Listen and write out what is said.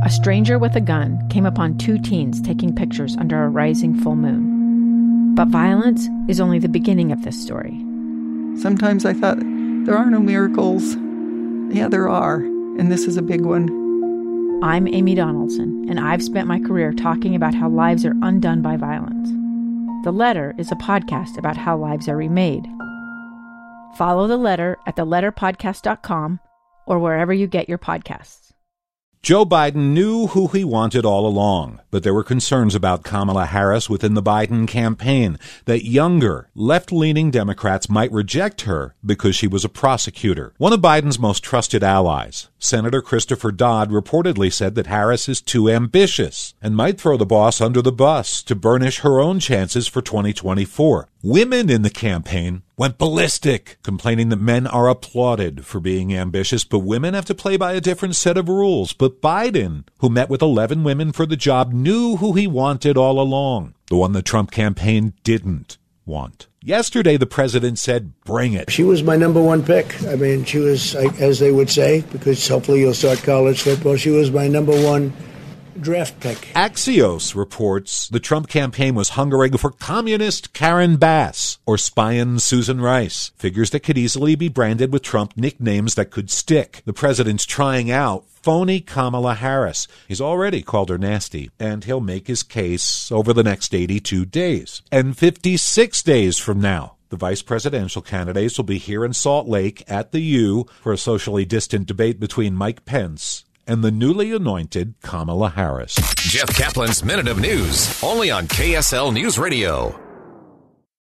a stranger with a gun came upon two teens taking pictures under a rising full moon. But violence is only the beginning of this story. Sometimes I thought, there are no miracles. Yeah, there are, and this is a big one. I'm Amy Donaldson, and I've spent my career talking about how lives are undone by violence. The Letter is a podcast about how lives are remade. Follow The Letter at theletterpodcast.com or wherever you get your podcasts. Joe Biden knew who he wanted all along, but there were concerns about Kamala Harris within the Biden campaign, that younger, left-leaning Democrats might reject her because she was a prosecutor. One of Biden's most trusted allies, Senator Christopher Dodd, reportedly said that Harris is too ambitious and might throw the boss under the bus to burnish her own chances for 2024. Women in the campaign went ballistic, complaining that men are applauded for being ambitious, but women have to play by a different set of rules. But Biden, who met with 11 women for the job, knew who he wanted all along, the one the Trump campaign didn't want. Yesterday, the president said, bring it. She was my number one pick. I mean, she was, as they would say, because hopefully you'll start college football, she was my number one draft pick. Axios reports the Trump campaign was hungering for communist Karen Bass or spying Susan Rice, figures that could easily be branded with Trump nicknames that could stick. The president's trying out phony Kamala Harris. He's already called her nasty, and he'll make his case over the next 82 days. And 56 days from now, the vice presidential candidates will be here in Salt Lake at the U for a socially distant debate between Mike Pence and the newly anointed Kamala Harris. Jeff Kaplan's Minute of News, only on KSL News Radio.